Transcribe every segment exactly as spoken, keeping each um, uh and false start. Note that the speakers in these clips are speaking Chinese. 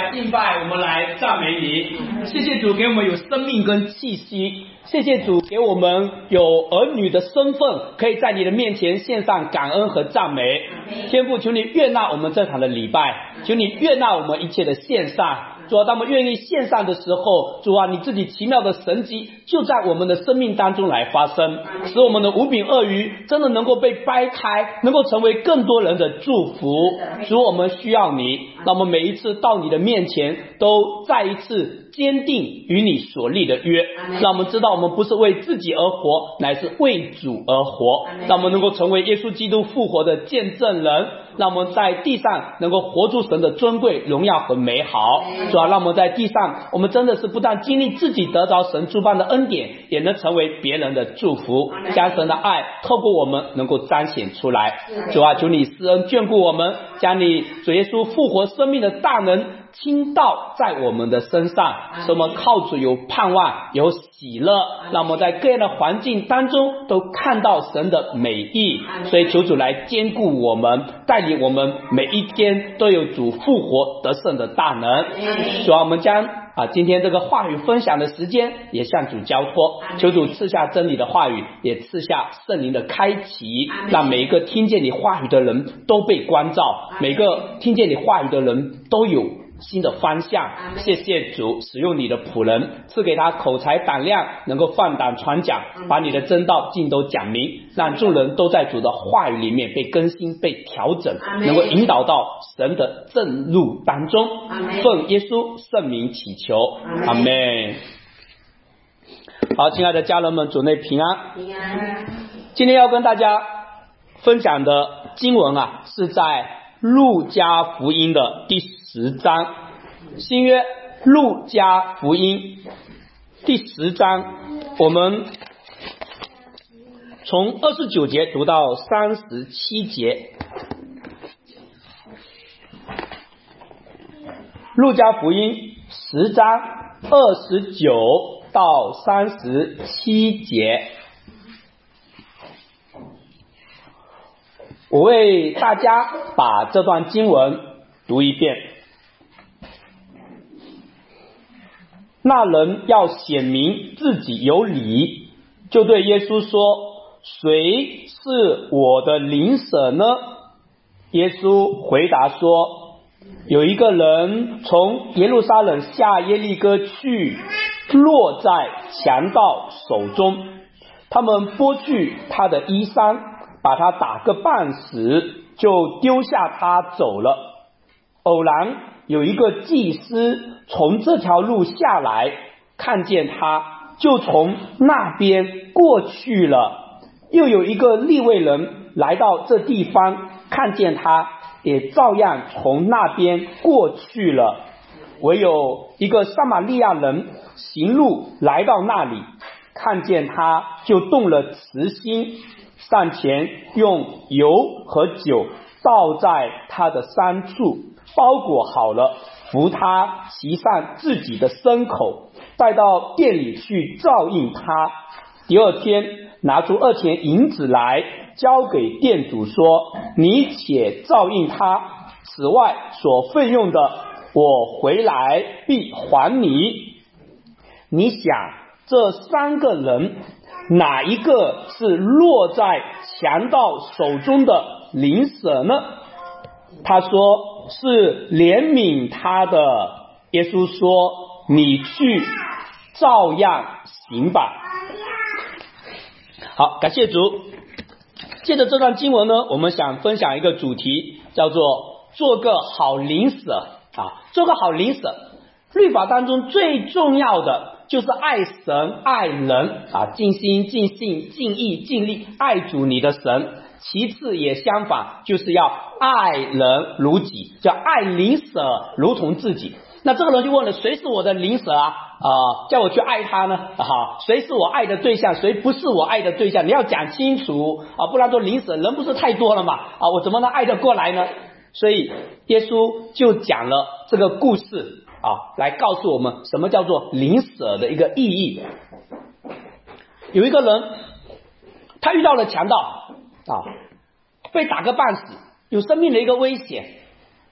来敬拜，我们来赞美你。谢谢主给我们有生命跟气息，谢谢主给我们有儿女的身份，可以在你的面前献上感恩和赞美。天父，求你悦纳我们这场的礼拜，求你悦纳我们一切的献上。主啊，当我们愿意献上的时候，主啊，你自己奇妙的神迹就在我们的生命当中来发生，使我们的五饼二鱼真的能够被掰开，能够成为更多人的祝福。主，我们需要你，让我们每一次到你的面前都再一次坚定与你所立的约，让我们知道我们不是为自己而活，乃是为主而活，让我们能够成为耶稣基督复活的见证人，让我们在地上能够活出神的尊贵、荣耀和美好。主啊，让我们在地上，我们真的是不但经历自己得着神诸般的恩典，也能成为别人的祝福，将神的爱透过我们能够彰显出来。主啊，求你施恩眷顾我们，将你主耶稣复活生命的大能倾倒在我们的身上，使我们靠主有盼望，有喜乐，让我们在各样的环境当中都看到神的美意。所以求主来坚固我们，带领我们每一天都有主复活得胜的大能。主啊，我们将啊今天这个话语分享的时间也向主交托，求主赐下真理的话语，也赐下圣灵的开启，让每一个听见你话语的人都被关照，每个听见你话语的人都有新的方向。谢谢主使用你的仆人，赐给他口才胆量，能够放胆传讲，把你的真道尽都讲明，让众人都在主的话语里面被更新、被调整，能够引导到神的正路当中。奉耶稣圣名祈求，阿们。好，亲爱的家人们，主内平安。平安。今天要跟大家分享的经文啊，是在路加福音的第十章，新约路加福音第十章，我们从二十九节读到三十七节。路加福音十章二十九到三十七节，我为大家把这段经文读一遍。那人要显明自己有理，就对耶稣说：谁是我的邻舍呢？耶稣回答说：有一个人从耶路撒冷下耶利哥去，落在强盗手中，他们剥去他的衣裳，把他打个半死，就丢下他走了。偶然有一个祭司从这条路下来，看见他，就从那边过去了。又有一个利未人来到这地方，看见他，也照样从那边过去了。唯有一个撒玛利亚人行路来到那里，看见他，就动了慈心，上前用油和酒倒在他的伤处，包裹好了，扶他骑上自己的牲口，带到店里去照应他。第二天拿出二钱银子来，交给店主说：你且照应他，此外所费用的，我回来必还你。你想这三个人哪一个是落在强盗手中的邻舍呢？他说是怜悯他的。耶稣说：你去照样行吧。好，感谢主。借着这段经文呢，我们想分享一个主题，叫做做个好邻舍啊，做个好邻舍。律法当中最重要的就是爱神爱人啊，尽心尽性尽意尽力爱主你的神。其次也相反，就是要爱人如己，叫爱邻舍如同自己。那这个人就问了，谁是我的邻舍啊？啊、呃，叫我去爱他呢？啊，谁是我爱的对象？谁不是我爱的对象？你要讲清楚啊，不然说邻舍人不是太多了嘛？啊，我怎么能爱得过来呢？所以耶稣就讲了这个故事啊，来告诉我们什么叫做邻舍的一个意义。有一个人，他遇到了强盗啊，被打个半死，有生命的一个危险。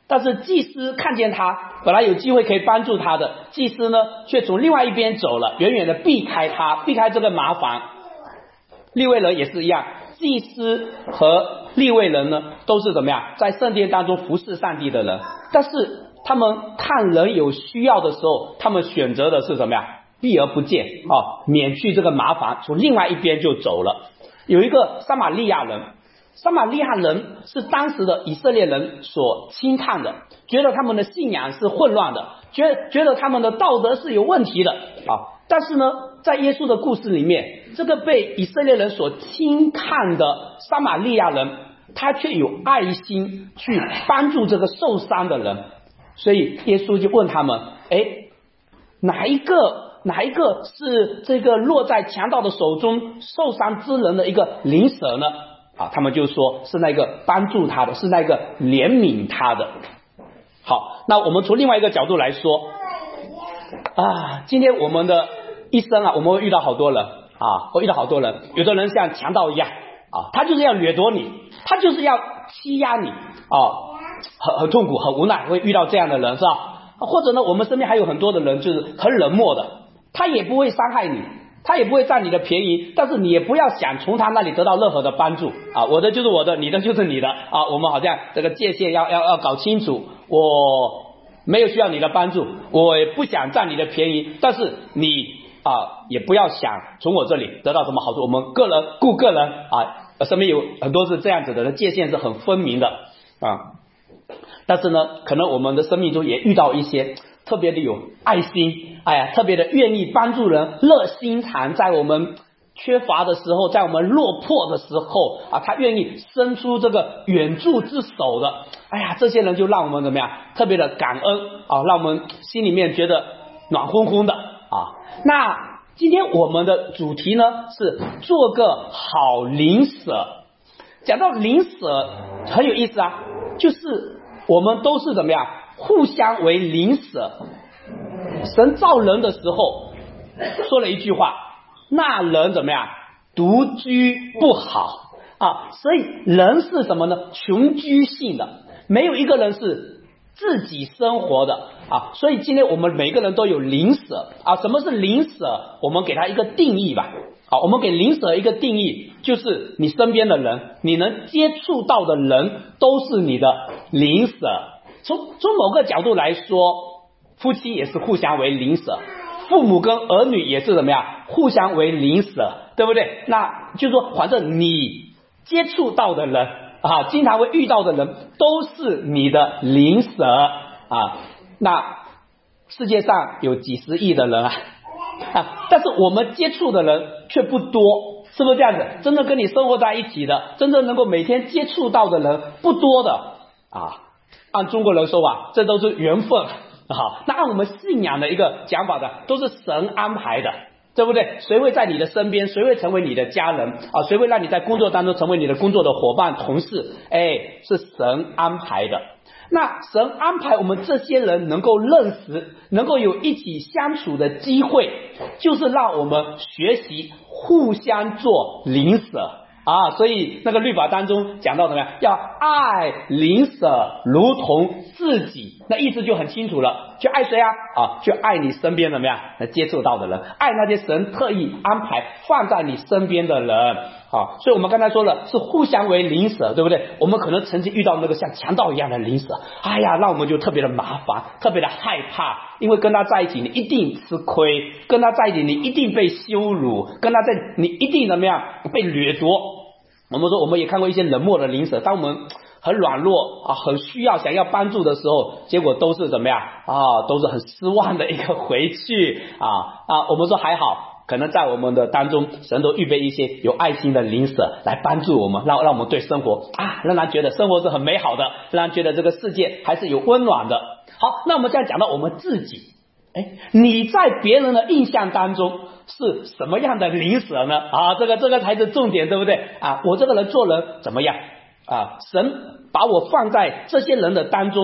但是祭司看见他，本来有机会可以帮助他的，祭司呢却从另外一边走了，远远的避开他，避开这个麻烦。利未人也是一样，祭司和利未人呢都是怎么样，在圣殿当中服侍上帝的人，但是他们看人有需要的时候，他们选择的是怎么样，避而不见啊，免去这个麻烦，从另外一边就走了。有一个撒玛利亚人，撒玛利亚人是当时的以色列人所轻看的，觉得他们的信仰是混乱的，觉得觉得他们的道德是有问题的啊。但是呢，在耶稣的故事里面，这个被以色列人所轻看的撒玛利亚人，他却有爱心去帮助这个受伤的人。所以耶稣就问他们，诶，哪一个哪一个是这个落在强盗的手中受伤之人的一个灵舍呢？啊，他们就说是那个帮助他的，是那个怜悯他的。好，那我们从另外一个角度来说啊，今天我们的一生啊，我们会遇到好多人啊，会遇到好多人，有的人像强盗一样啊，他就是要掠夺你，他就是要欺压你啊，很很痛苦，很无奈，会遇到这样的人，是吧？或者呢，我们身边还有很多的人就是很冷漠的，他也不会伤害你，他也不会占你的便宜，但是你也不要想从他那里得到任何的帮助啊，我的就是我的，你的就是你的啊，我们好像这个界限要要要搞清楚，我没有需要你的帮助，我也不想占你的便宜，但是你啊也不要想从我这里得到什么好处，我们个人顾个人啊，身边有很多是这样子的，界限是很分明的啊。但是呢，可能我们的生命中也遇到一些特别的有爱心，哎呀，特别的愿意帮助人，热心肠，在我们缺乏的时候，在我们落魄的时候啊，他愿意伸出这个援助之手的，哎呀，这些人就让我们怎么样，特别的感恩啊，让我们心里面觉得暖烘烘的啊。那今天我们的主题呢是做个好邻舍。讲到邻舍很有意思啊，就是我们都是怎么样互相为邻舍。神造人的时候说了一句话，那人怎么样独居不好啊，所以人是什么呢？群居性的，没有一个人是自己生活的啊。所以今天我们每个人都有邻舍啊。什么是邻舍？我们给他一个定义吧。好，我们给邻舍一个定义，就是你身边的人，你能接触到的人都是你的邻舍。从从某个角度来说，夫妻也是互相为邻舍，父母跟儿女也是怎么样互相为邻舍，对不对？那就是说，反正你接触到的人啊，经常会遇到的人都是你的邻舍啊。那世界上有几十亿的人啊啊，但是我们接触的人却不多，是不是这样子？真的跟你生活在一起的，真正能够每天接触到的人不多的啊。按中国人说吧，这都是缘分啊。那按我们信仰的一个讲法的，都是神安排的，对不对？谁会在你的身边？谁会成为你的家人啊？谁会让你在工作当中成为你的工作的伙伴、同事？哎，是神安排的。那神安排我们这些人能够认识，能够有一起相处的机会，就是让我们学习互相做邻舍啊。所以那个律法当中讲到怎么样，要爱邻舍如同自己，那意思就很清楚了，去爱谁啊？啊，去爱你身边怎么样接触到的人，爱那些神特意安排放在你身边的人啊。所以我们刚才说了，是互相为邻舍，对不对？我们可能曾经遇到那个像强盗一样的邻舍，哎呀，那我们就特别的麻烦，特别的害怕，因为跟他在一起你一定吃亏，跟他在一起你一定被羞辱，跟他在你一定怎么样被掠夺。我们说我们也看过一些冷漠的邻舍，当我们很软弱啊，很需要想要帮助的时候，结果都是怎么样啊，都是很失望的一个回去啊啊。我们说还好，可能在我们的当中，神都预备一些有爱心的邻舍来帮助我们，让让我们对生活啊，让人觉得生活是很美好的，让人觉得这个世界还是有温暖的。好，那我们现在讲到我们自己，哎，你在别人的印象当中是什么样的邻舍呢？啊，这个这个才是重点，对不对啊？我这个人做人怎么样啊？神把我放在这些人的当中，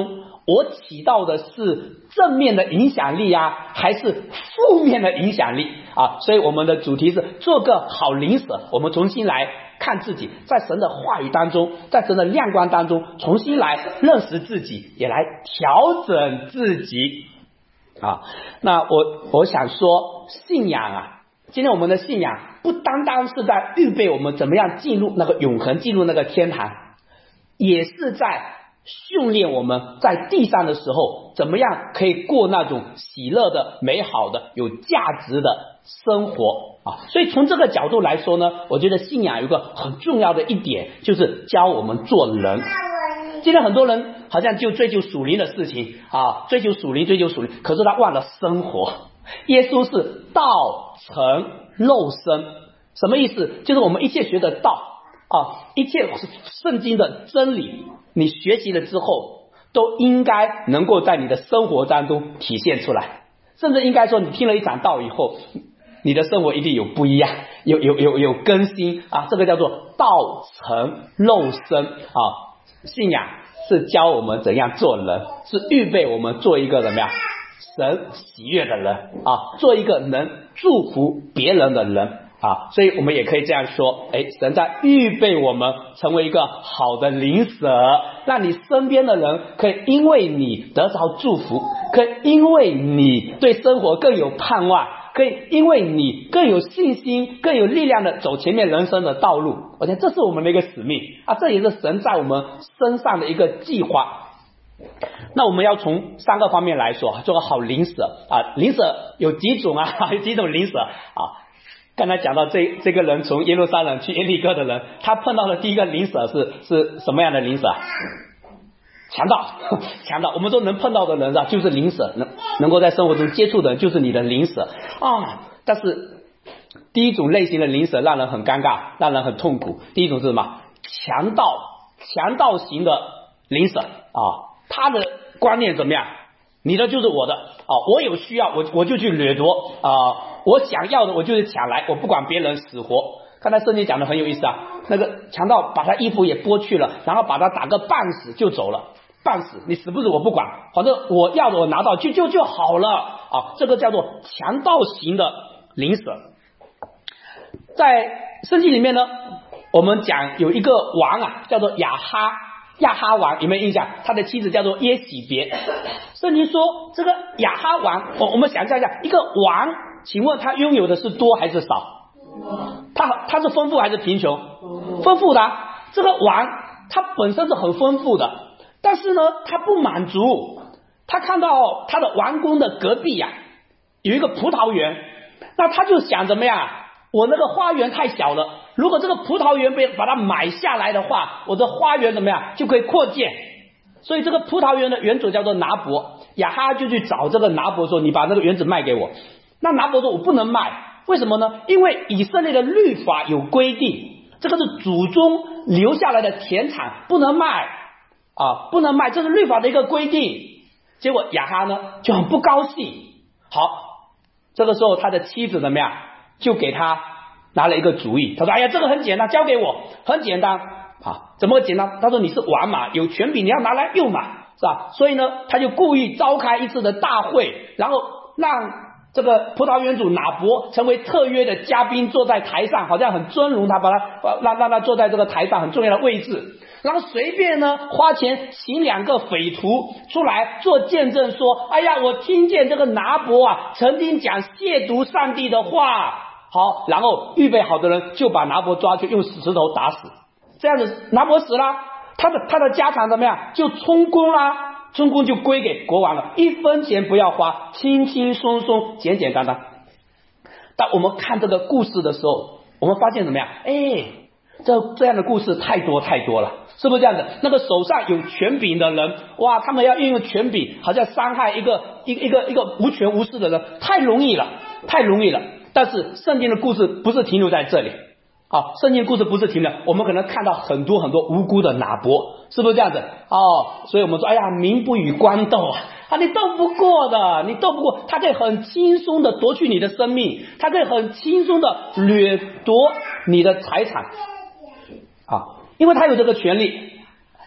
我起到的是正面的影响力啊，还是负面的影响力啊？所以我们的主题是做个好邻舍。我们重新来看自己，在神的话语当中，在神的亮光当中，重新来认识自己，也来调整自己啊。那我我想说，信仰啊，今天我们的信仰不单单是在预备我们怎么样进入那个永恒，进入那个天堂，也是在训练我们在地上的时候怎么样可以过那种喜乐的、美好的、有价值的生活啊。所以从这个角度来说呢，我觉得信仰有一个很重要的一点，就是教我们做人。今天很多人好像就追求属灵的事情啊，追求属灵，追求属灵，可是他忘了生活。耶稣是道成肉身，什么意思？就是我们一切学的道啊，一切圣经的真理，你学习了之后，都应该能够在你的生活当中体现出来。甚至应该说，你听了一场道以后，你的生活一定有不一样，有有有有更新啊！这个叫做道成肉身啊。信仰是教我们怎样做人，是预备我们做一个怎么样神喜悦的人啊，做一个能祝福别人的人啊。所以我们也可以这样说，哎，神在预备我们成为一个好的邻舍，让你身边的人可以因为你得着祝福，可以因为你对生活更有盼望，可以因为你更有信心，更有力量的走前面人生的道路。我觉得这是我们的一个使命啊，这也是神在我们身上的一个计划。那我们要从三个方面来说，做个好邻舍啊。邻舍有几种啊？有几种邻舍啊？刚才讲到这这个人从耶路撒冷去耶利哥的人，他碰到的第一个邻舍是是什么样的邻舍？强盗，强盗。我们说能碰到的人啊，就是邻舍，能能够在生活中接触的人就是你的邻舍啊。但是第一种类型的邻舍让人很尴尬，让人很痛苦。第一种是什么？强盗，强盗型的邻舍啊。他的观念怎么样？你的就是我的啊，我有需要我我就去掠夺啊，我想要的我就是抢来，我不管别人死活。刚才圣经讲的很有意思啊，那个强盗把他衣服也剥去了，然后把他打个半死就走了，半死你死不死我不管，反正我要的我拿到就就就好了啊，这个叫做强盗型的邻舍。在圣经里面呢，我们讲有一个王啊，叫做亚哈。亚哈王有没有印象？他的妻子叫做耶洗别。圣经说这个亚哈王，我我们想象一下，一个王，请问他拥有的是多还是少？他他是丰富还是贫穷？丰富的啊。这个王他本身是很丰富的，但是呢他不满足，他看到他的王宫的隔壁呀、啊、有一个葡萄园，那他就想怎么样？我那个花园太小了，如果这个葡萄园被把它买下来的话，我的花园怎么样就可以扩建。所以这个葡萄园的园主叫做拿伯，亚哈就去找这个拿伯说，你把那个园子卖给我。那拿伯说，我不能卖，为什么呢？因为以色列的律法有规定，这个是祖宗留下来的田产，不能卖啊，不能卖，这是律法的一个规定。结果亚哈呢就很不高兴。好，这个时候他的妻子怎么样？就给他拿了一个主意，他说哎呀这个很简单，交给我，很简单啊，怎么简单？他说你是王嘛，有权柄，你要拿来用嘛，是吧？所以呢他就故意召开一次的大会，然后让这个葡萄园主拿伯成为特约的嘉宾，坐在台上，好像很尊荣他，把他让让他坐在这个台上很重要的位置，然后随便呢花钱请两个匪徒出来做见证，说哎呀我听见这个拿伯啊曾经讲亵渎上帝的话。好，然后预备好的人就把拿伯抓去，用石头打死。这样子拿伯死了，他的他的家产怎么样？就充公啦，充公就归给国王了，一分钱不要花，轻轻松松，简简单单。当我们看这个故事的时候，我们发现怎么样？哎，这这样的故事太多太多了，是不是这样子？那个手上有权柄的人，哇，他们要运用权柄，好像伤害一个一个一个一个无权无势的人，太容易了，太容易了。但是圣经的故事不是停留在这里啊，圣经故事不是停留，我们可能看到很多很多无辜的拿伯，是不是这样子哦？所以我们说，哎呀，民不与官斗啊，啊，你斗不过的，你斗不过，他可以很轻松的夺取你的生命，他可以很轻松的掠夺你的财产啊，因为他有这个权利。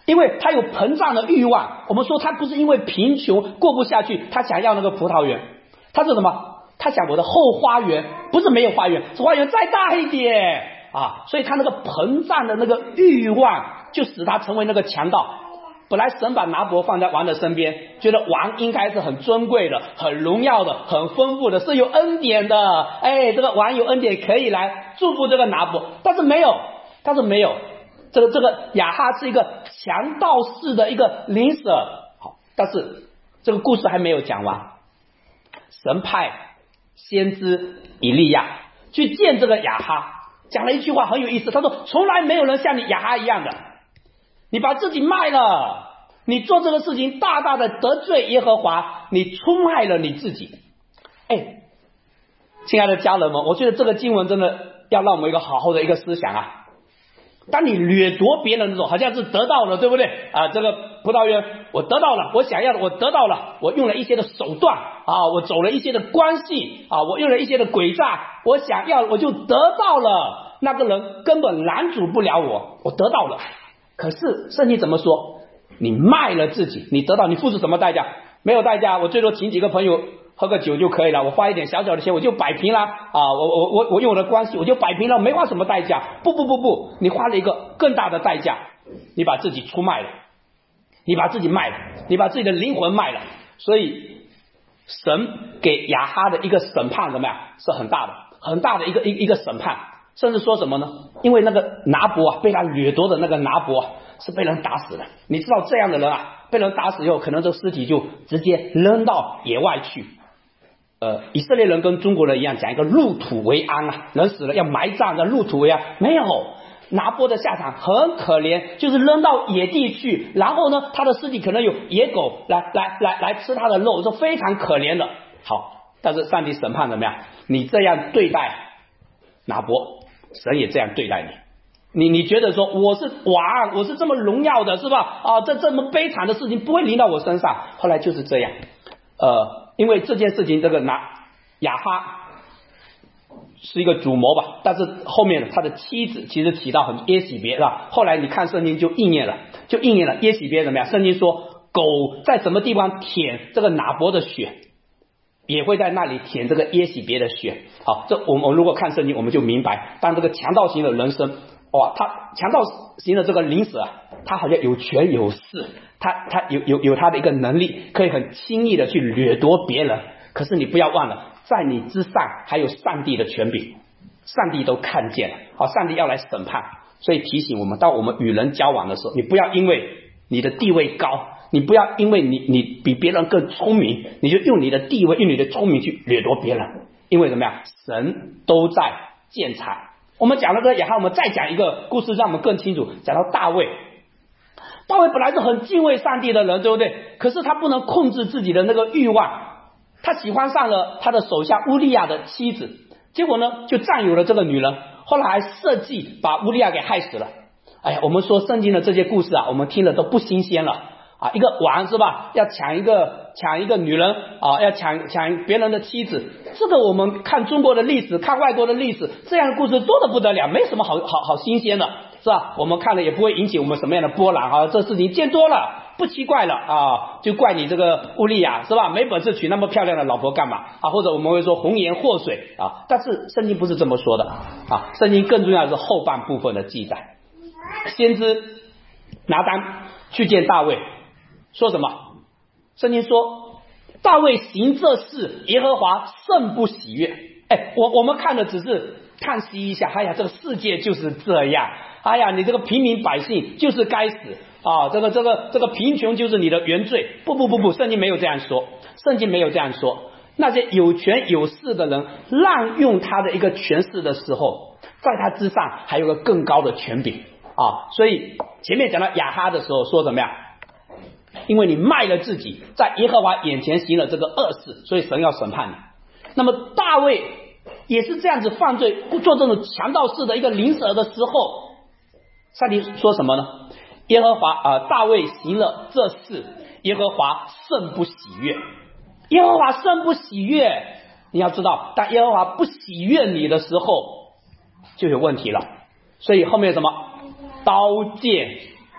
因为他有膨胀的欲望。我们说他不是因为贫穷过不下去，他想要那个葡萄园，他是什么？他想我的后花园不是没有花园，是花园再大一点啊！所以他那个膨胀的那个欲望，就使他成为那个强盗。本来神把拿伯放在王的身边，觉得王应该是很尊贵的、很荣耀的、很丰富的，是有恩典的。哎，这个王有恩典，可以来祝福这个拿伯，但是没有，但是没有。这个这个亚哈是一个强盗式的一个邻舍。好，但是这个故事还没有讲完。神派先知以利亚去见这个亚哈，讲了一句话很有意思，他说从来没有人像你亚哈一样的，你把自己卖了，你做这个事情大大的得罪耶和华，你出卖了你自己。哎，亲爱的家人们，我觉得这个经文真的要让我们一个好好的一个思想啊。当你掠夺别人的时候，好像是得到了，对不对啊？这个葡萄园我得到了，我想要的我得到了，我用了一些的手段啊，我走了一些的关系啊，我用了一些的诡诈，我想要我就得到了，那个人根本拦阻不了我，我得到了。可是圣经怎么说？你卖了自己，你得到，你付出什么代价？没有代价，我最多请几个朋友喝个酒就可以了，我花一点小小的钱我就摆平了啊！我我我我用我的关系我就摆平了，没花什么代价。不不不不，你花了一个更大的代价，你把自己出卖了，你把自己卖了，你把自己的灵魂卖了。所以神给亚哈的一个审判怎么样？是很大的，很大的一个一一个审判。甚至说什么呢？因为那个拿伯啊，被他掠夺的那个拿伯啊，是被人打死的。你知道这样的人啊，被人打死以后，可能这个尸体就直接扔到野外去。呃，以色列人跟中国人一样，讲一个入土为安啊，人死了要埋葬，要入土为安。没有，拿伯的下场很可怜，就是扔到野地去，然后呢，他的尸体可能有野狗来来来来吃他的肉，是非常可怜的。好，但是上帝审判怎么样？你这样对待拿伯，神也这样对待你。你你觉得说我是王，我是这么荣耀的，是吧？啊，这这么悲惨的事情不会临到我身上。后来就是这样，呃，因为这件事情，这个拿亚哈是一个主谋吧，但是后面他的妻子其实起到很耶洗别，是吧？后来你看圣经就应验了，就应验了耶洗别怎么样？圣经说狗在什么地方舔这个拿伯的血，也会在那里舔这个耶洗别的血。好，这我们如果看圣经，我们就明白，当这个强盗型的人生，哇，他强盗型的这个邻舍，他好像有权有势，他他有有有他的一个能力，可以很轻易的去掠夺别人。可是你不要忘了，在你之上还有上帝的权柄，上帝都看见了。好，上帝要来审判，所以提醒我们，当我们与人交往的时候，你不要因为你的地位高，你不要因为你你比别人更聪明，你就用你的地位用你的聪明去掠夺别人。因为怎么样？神都在鉴察。我们讲了这个亚哈，我们再讲一个故事，让我们更清楚。讲到大卫，大卫本来是很敬畏上帝的人，对不对？可是他不能控制自己的那个欲望，他喜欢上了他的手下乌利亚的妻子，结果呢就占有了这个女人，后来还设计把乌利亚给害死了。哎呀，我们说圣经的这些故事啊，我们听了都不新鲜了啊！一个王是吧，要抢一个抢一个女人啊，要抢抢别人的妻子，这个我们看中国的历史，看外国的历史，这样的故事多得不得了，没什么好好好新鲜的，是吧？我们看了也不会引起我们什么样的波澜啊，这事情见多了，不奇怪了啊，就怪你这个乌利亚是吧？没本事娶那么漂亮的老婆干嘛啊？或者我们会说红颜祸水啊，但是圣经不是这么说的啊，圣经更重要的是后半部分的记载。先知拿单去见大卫，说什么？圣经说大卫行这事，耶和华甚不喜悦。哎，我我们看的只是叹息一下，哎呀，这个世界就是这样，哎呀，你这个平民百姓就是该死啊！这个这个这个贫穷就是你的原罪。不不不不，圣经没有这样说，圣经没有这样说。那些有权有势的人滥用他的一个权势的时候，在他之上还有个更高的权柄啊！所以前面讲到亚哈的时候说怎么样？因为你卖了自己，在耶和华眼前行了这个恶事，所以神要审判你。那么大卫也是这样子犯罪，做这种强盗式的一个邻舍的时候，上帝说什么呢？耶和华啊、呃，大卫行了这事，耶和华甚不喜悦。耶和华甚不喜悦，你要知道，当耶和华不喜悦你的时候，就有问题了。所以后面什么刀剑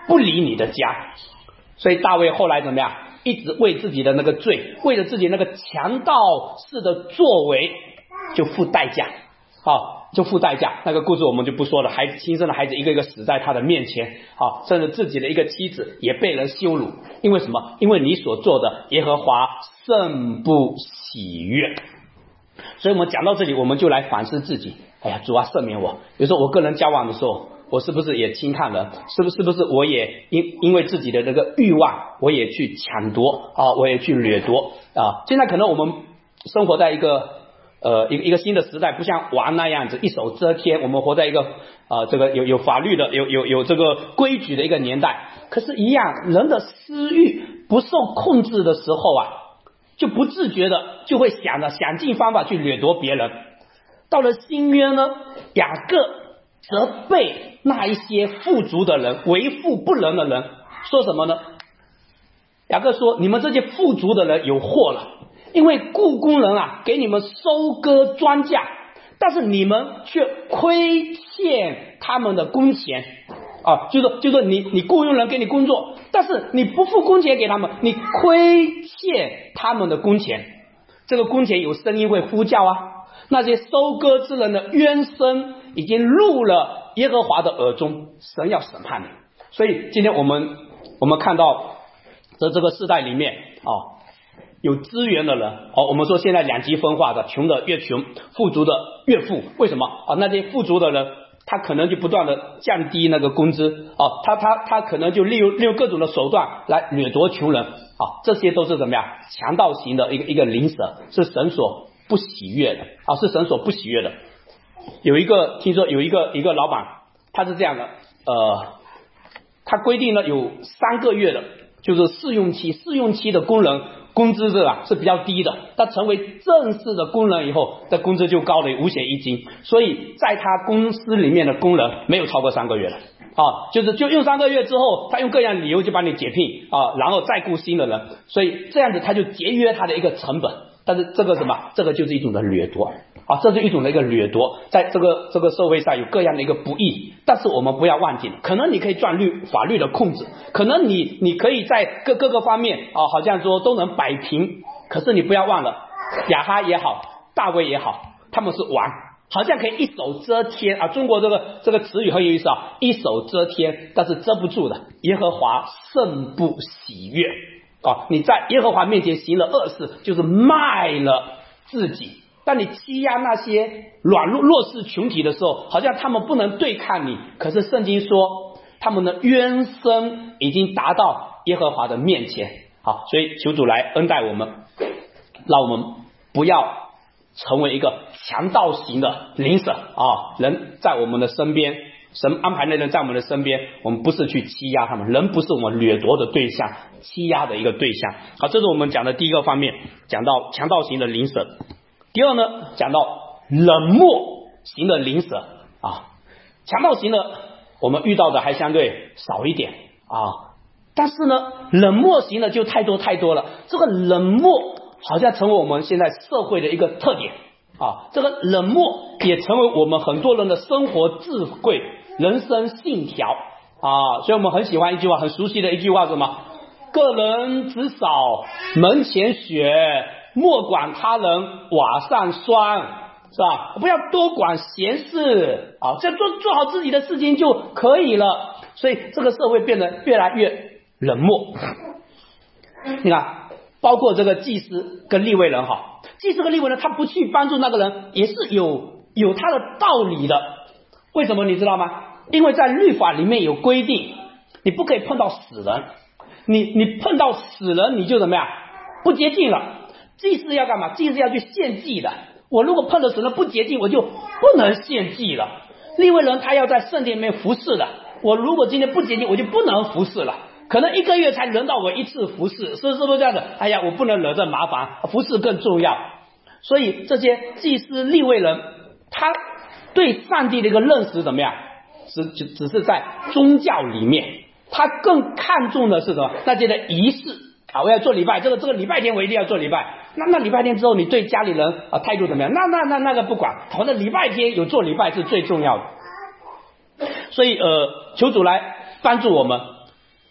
不理你的家。所以大卫后来怎么样？一直为自己的那个罪，为了自己那个强盗式的作为，就付代价，好，就付代价。那个故事我们就不说了，孩子亲生的孩子一个一个死在他的面前，好，甚至自己的一个妻子也被人羞辱。因为什么？因为你所做的，耶和华甚不喜悦。所以我们讲到这里，我们就来反思自己。哎呀，主啊，赦免我。比如说我跟人交往的时候，我是不是也轻看人？是不是不是我也因因为自己的这个欲望，我也去抢夺啊，我也去掠夺啊？现在可能我们生活在一个呃一个一个新的时代，不像王那样子一手遮天，我们活在一个啊、呃、这个有有法律的有有有这个规矩的一个年代。可是，一样人的私欲不受控制的时候啊，就不自觉的就会想着想尽方法去掠夺别人。到了新约呢，雅各责备那一些富足的人，为富不仁的人，说什么呢？雅各说，你们这些富足的人有祸了，因为雇工人啊给你们收割庄稼，但是你们却亏欠他们的工钱啊，就是就是你你雇佣人给你工作，但是你不付工钱给他们，你亏欠他们的工钱。这个工钱有声音会呼叫啊，那些收割之人的冤声已经入了耶和华的耳中，神要审判你。所以今天我们我们看到在这个世代里面哦，有资源的人哦，我们说现在两极分化的，穷的越穷，富足的越富。为什么啊？那些富足的人，他可能就不断的降低那个工资哦，他他他可能就利用利用各种的手段来掠夺穷人啊，这些都是怎么样？强盗型的一个一个灵舍，是神所不喜悦的啊，是神所不喜悦的。有一个听说有一个一个老板，他是这样的，呃，他规定了有三个月的，就是试用期，试用期的工人工资是吧是比较低的，他成为正式的工人以后，这工资就高了五险一金，所以在他公司里面的工人没有超过三个月的啊，就是就用三个月之后，他用各样理由就把你解聘啊，然后再雇新的人，所以这样子他就节约他的一个成本。但是这个什么，这个就是一种的掠夺啊，这是一种的一个掠夺，在这个这个社会上有各样的一个不义，但是我们不要忘记，可能你可以赚律法律的控制，可能你你可以在各各个方面啊，好像说都能摆平，可是你不要忘了，亚哈也好，大卫也好，他们是王，好像可以一手遮天啊。中国这个这个词语很有意思啊，一手遮天，但是遮不住的，耶和华甚不喜悦。啊，你在耶和华面前行了恶事，就是卖了自己。当你欺压那些软弱弱势群体的时候，好像他们不能对抗你，可是圣经说他们的冤声已经达到耶和华的面前。好，所以求主来恩待我们，让我们不要成为一个强盗型的邻舍啊，人在我们的身边，神安排那人在我们的身边，我们不是去欺压他们，人不是我们掠夺的对象，欺压的一个对象。好，这是我们讲的第一个方面，讲到强盗型的邻舍。第二呢，讲到冷漠型的邻舍啊，强盗型的我们遇到的还相对少一点啊，但是呢，冷漠型的就太多太多了。这个冷漠好像成为我们现在社会的一个特点啊，这个冷漠也成为我们很多人的生活智慧、人生信条啊。所以我们很喜欢一句话，很熟悉的一句话，什么？个人只扫门前雪，莫管他人瓦上霜，是吧？不要多管闲事啊，这做做好自己的事情就可以了。所以这个社会变得越来越冷漠。你看，包括这个祭司跟利未人好，祭司跟利未人他不去帮助那个人，也是有有他的道理的。为什么你知道吗？因为在律法里面有规定，你不可以碰到死人，你你碰到死人你就怎么样？不洁净了。祭司要干嘛？祭司要去献祭的。我如果碰到死人不洁净，我就不能献祭了。利未人他要在圣殿里面服侍的，我如果今天不洁净，我就不能服侍了。可能一个月才轮到我一次服侍，是是不是这样的？哎呀，我不能惹这麻烦，服侍更重要。所以这些祭司利未人，他对上帝的一个认识怎么样？只只只是在宗教里面，他更看重的是什么？那些的仪式啊，我要做礼拜，这个这个礼拜天我一定要做礼拜。那那礼拜天之后，你对家里人啊态度怎么样？那那那那个不管，反正礼拜天有做礼拜是最重要的。所以呃，求主来帮助我们，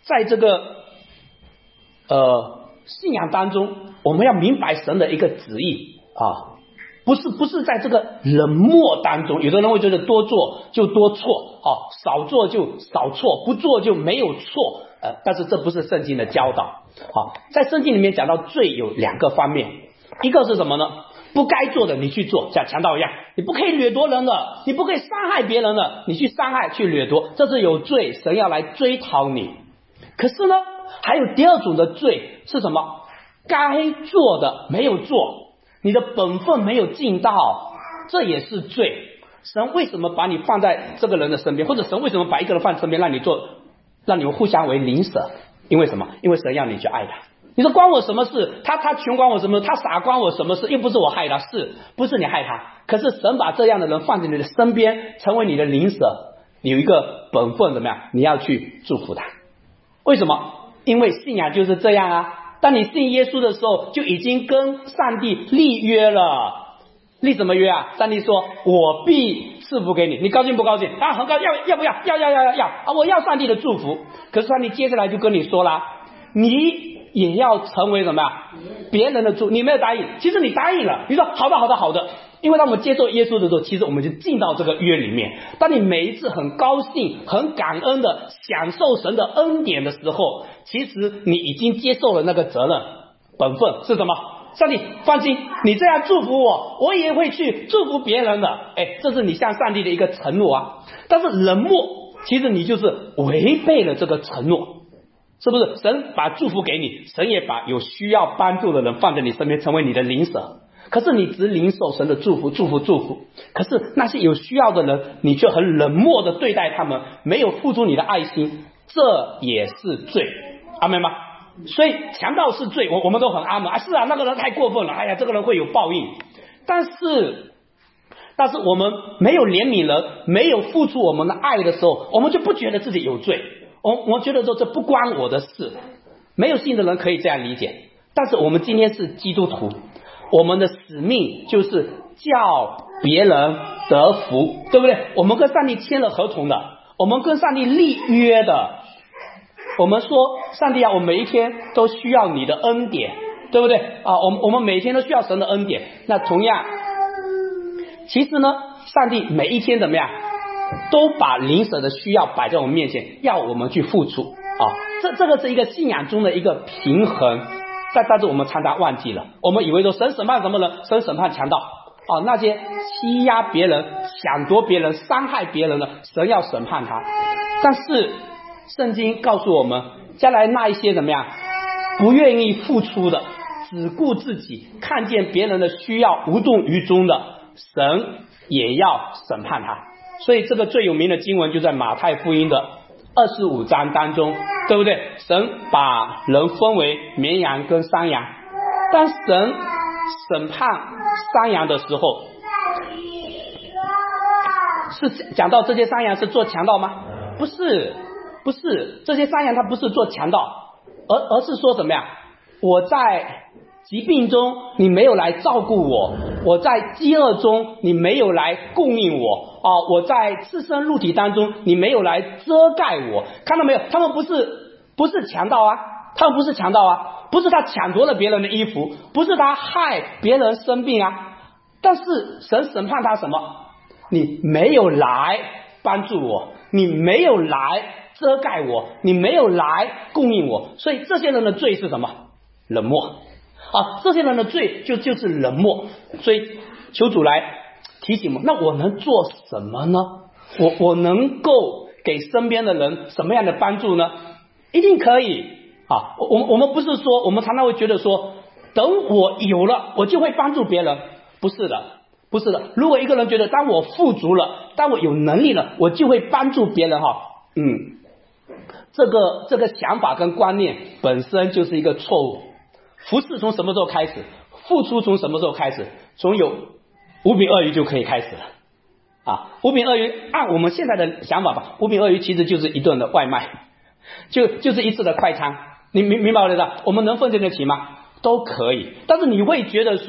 在这个呃信仰当中，我们要明白神的一个旨意啊，不是不是在这个冷漠当中。有的人会觉得多做就多错，哦，少做就少错，不做就没有错，呃，但是这不是圣经的教导。好，在圣经里面讲到罪有两个方面，一个是什么呢？不该做的你去做，像强盗一样，你不可以掠夺人的，你不可以伤害别人的，你去伤害去掠夺，这是有罪，神要来追讨你。可是呢，还有第二种的罪是什么？该做的没有做，你的本分没有尽到，这也是罪。神为什么把你放在这个人的身边，或者神为什么把一个人放在身边让你做，让你们互相为邻舍？因为什么？因为神要你去爱他。你说关我什么事？他他穷关我什么事？他傻关我什么事？又不是我害他，是不是你害他？可是神把这样的人放在你的身边，成为你的邻舍，你有一个本分怎么样？你要去祝福他。为什么？因为信仰就是这样啊。当你信耶稣的时候，就已经跟上帝立约了。立什么约啊？上帝说我必赐福给你，你高兴不高兴啊？很高，要要不要？要要要要要啊！我要上帝的祝福。可是上帝接下来就跟你说了，你也要成为什么呀？别人的祝，你没有答应，其实你答应了，你说好的好的好的。因为当我们接受耶稣的时候，其实我们就进到这个约里面。当你每一次很高兴很感恩的享受神的恩典的时候，其实你已经接受了那个责任本分是什么？上帝放心，你这样祝福我，我也会去祝福别人的。哎，这是你向上帝的一个承诺啊。但是冷漠，其实你就是违背了这个承诺，是不是？神把祝福给你，神也把有需要帮助的人放在你身边，成为你的邻舍。可是你只领受神的祝福，祝福祝福，可是那些有需要的人，你却很冷漠的对待他们，没有付出你的爱心，这也是罪。阿们吗？所以强盗是罪，我我们都很阿们啊，是啊，那个人太过分了，哎呀，这个人会有报应。但是但是我们没有怜悯人，没有付出我们的爱的时候，我们就不觉得自己有罪，我我们觉得说这不关我的事。没有信的人可以这样理解，但是我们今天是基督徒，我们的使命就是叫别人得福，对不对？我们跟上帝签了合同的，我们跟上帝立约的，我们说上帝啊，我每一天都需要你的恩典，对不对啊？我们我们每一天都需要神的恩典。那同样，其实呢，上帝每一天怎么样，都把邻舍的需要摆在我们面前，要我们去付出啊。这这个是一个信仰中的一个平衡。但但是我们常常忘记了，我们以为说神审判什么人？神审判强盗啊，那些欺压别人、抢夺别人、伤害别人的，神要审判他。但是圣经告诉我们，将来那一些怎么样，不愿意付出的，只顾自己，看见别人的需要无动于衷的，神也要审判他。所以这个最有名的经文就在马太福音的二十五章当中，对不对？神把人分为绵羊跟山羊，当神审判山羊的时候，是讲到这些山羊是做强盗吗？不是，不是，这些山羊它不是做强盗，而而是说什么呀？我在疾病中你没有来照顾我，我在饥饿中你没有来供应我啊！我在赤身露体当中你没有来遮盖我。看到没有？他们不是不是强盗啊，他们不是强盗啊，不是他抢夺了别人的衣服，不是他害别人生病啊。但是神审判他什么？你没有来帮助我，你没有来遮盖我，你没有来供应我。所以这些人的罪是什么？冷漠啊，这些人的罪就就是冷漠。所以求主来提醒我们，那我能做什么呢？我我能够给身边的人什么样的帮助呢？一定可以啊！我我们不是说，我们常常会觉得说，等我有了，我就会帮助别人。不是的，不是的。如果一个人觉得，当我富足了，当我有能力了，我就会帮助别人哈，嗯，这个这个想法跟观念本身就是一个错误。服侍从什么时候开始？付出从什么时候开始？从有五饼二鱼就可以开始了啊！五饼二鱼，按我们现在的想法吧，五饼二鱼其实就是一顿的外卖，就就是一次的快餐。你明明白我的意思？我们能奉献得起吗？都可以。但是你会觉得说，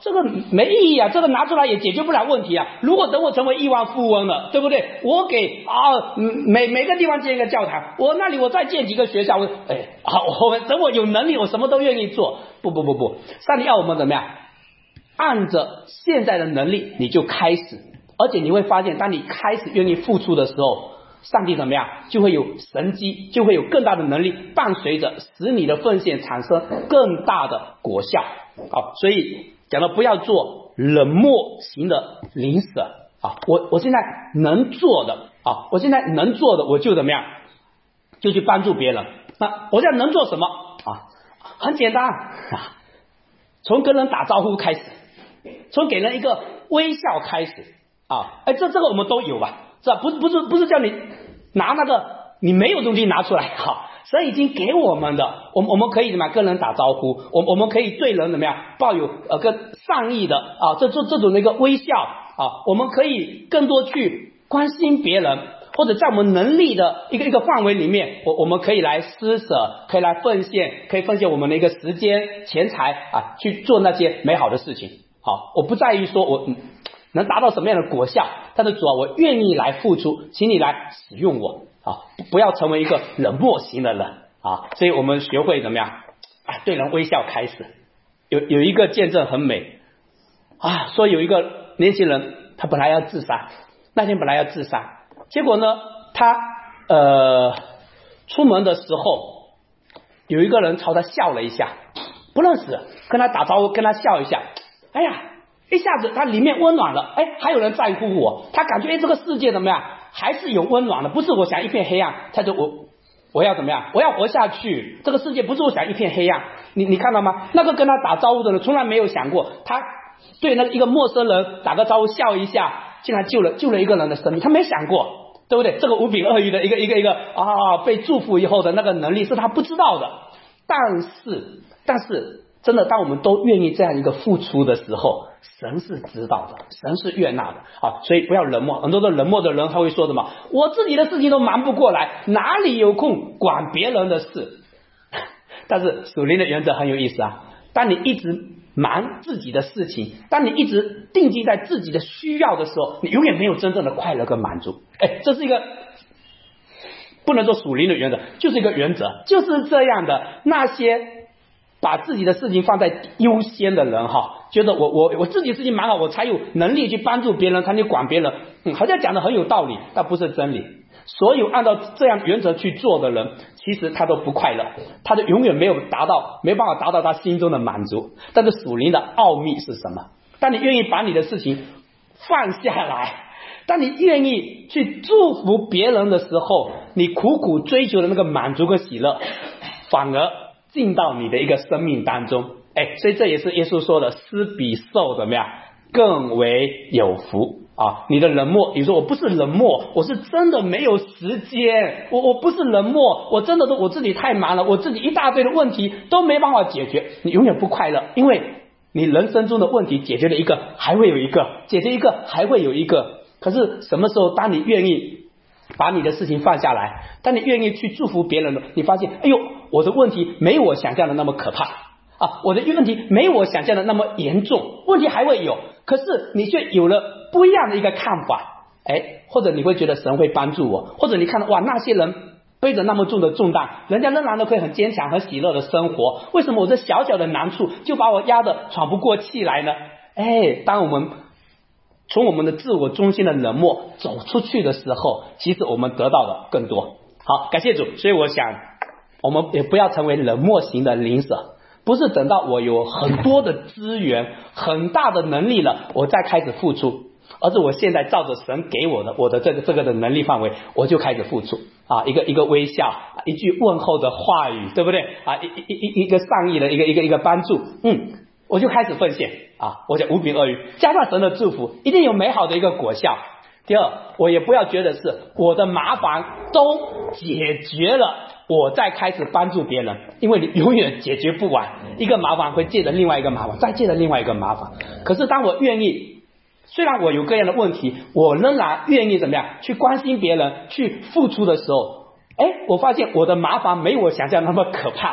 这个没意义啊，这个拿出来也解决不了问题啊。如果等我成为亿万富翁了，对不对？我给啊每每个地方建一个教堂，我那里我再建几个学校，我哎好，我等我有能力，我什么都愿意做。不不不不，上帝要我们怎么样？按着现在的能力你就开始，而且你会发现，当你开始愿意付出的时候，上帝怎么样？就会有神迹，就会有更大的能力伴随着，使你的奉献产生更大的果效。好，所以讲到不要做冷漠型的邻舍啊，我我现在能做的啊，我现在能做的我就怎么样，就去帮助别人。那我现在能做什么啊？很简单啊，从跟人打招呼开始，从给人一个微笑开始啊，哎，这这个我们都有吧？是吧？不是不是不是叫你拿那个你没有东西拿出来哈。神已经给我们的，我们我们可以怎么样跟人打招呼，我我们可以对人怎么样抱有呃个善意的啊，这这这种的一个微笑啊，我们可以更多去关心别人，或者在我们能力的一个一个范围里面，我我们可以来施舍，可以来奉献，可以奉献我们的一个时间、钱财啊，去做那些美好的事情。好，我不在于说我能达到什么样的果效，但是主要我愿意来付出，请你来使用我。啊，不要成为一个冷漠型的人啊！所以我们学会怎么样啊？对人微笑开始。有有一个见证很美啊，说有一个年轻人，他本来要自杀，那天本来要自杀，结果呢，他呃出门的时候，有一个人朝他笑了一下，不认识，跟他打招呼，跟他笑一下，哎呀，一下子他里面温暖了，哎，还有人在乎我，他感觉哎，这个世界怎么样？还是有温暖的，不是我想一片黑暗，他就我我要怎么样？我要活下去。这个世界不是我想一片黑暗。你你看到吗？那个跟他打招呼的人从来没有想过，他对那个一个陌生人打个招呼笑一下，竟然救了救了一个人的生命，他没想过，对不对？这个五饼二鱼的一个一个一个啊，被祝福以后的那个能力是他不知道的。但是但是真的，当我们都愿意这样一个付出的时候，神是知道的，神是悦纳的啊，所以不要冷漠。很多的冷漠的人他会说什么？我自己的事情都忙不过来，哪里有空管别人的事？但是属灵的原则很有意思啊，当你一直忙自己的事情，当你一直定睛在自己的需要的时候，你永远没有真正的快乐跟满足。哎，这是一个不能说属灵的原则，就是一个原则，就是这样的。那些把自己的事情放在优先的人哈，觉得我我我自己事情蛮好，我才有能力去帮助别人，才能管别人，嗯，好像讲的很有道理，但不是真理。所有按照这样原则去做的人，其实他都不快乐，他就永远没有达到，没办法达到他心中的满足。但是属灵的奥秘是什么？当你愿意把你的事情放下来，当你愿意去祝福别人的时候，你苦苦追求的那个满足和喜乐，反而进到你的一个生命当中。哎，所以这也是耶稣说的，施比受怎么样更为有福啊！你的冷漠，你说我不是冷漠，我是真的没有时间，我我不是冷漠，我真的都我自己太忙了，我自己一大堆的问题都没办法解决，你永远不快乐，因为你人生中的问题解决了一个还会有一个，解决一个还会有一个。可是什么时候当你愿意把你的事情放下来，当你愿意去祝福别人了，你发现哎呦，我的问题没有我想象的那么可怕啊，我的问题没有我想象的那么严重，问题还会有，可是你却有了不一样的一个看法。哎，或者你会觉得神会帮助我，或者你看到哇，那些人背着那么重的重担，人家仍然都可以很坚强和喜乐的生活，为什么我这小小的难处就把我压得喘不过气来呢？哎，当我们从我们的自我中心的冷漠走出去的时候，其实我们得到的更多。好，感谢主。所以我想我们也不要成为冷漠型的邻舍，不是等到我有很多的资源很大的能力了我再开始付出，而是我现在照着神给我的我的这个这个的能力范围，我就开始付出啊，一个一个微笑，一句问候的话语，对不对啊？一一一一个善意的一个一个一个帮助，嗯，我就开始奉献啊！我讲五饼二鱼，加上神的祝福，一定有美好的一个果效。第二，我也不要觉得是我的麻烦都解决了，我再开始帮助别人，因为你永远解决不完，一个麻烦会借着另外一个麻烦，再借着另外一个麻烦。可是当我愿意，虽然我有各样的问题，我仍然愿意怎么样去关心别人，去付出的时候，哎，我发现我的麻烦没我想象那么可怕了。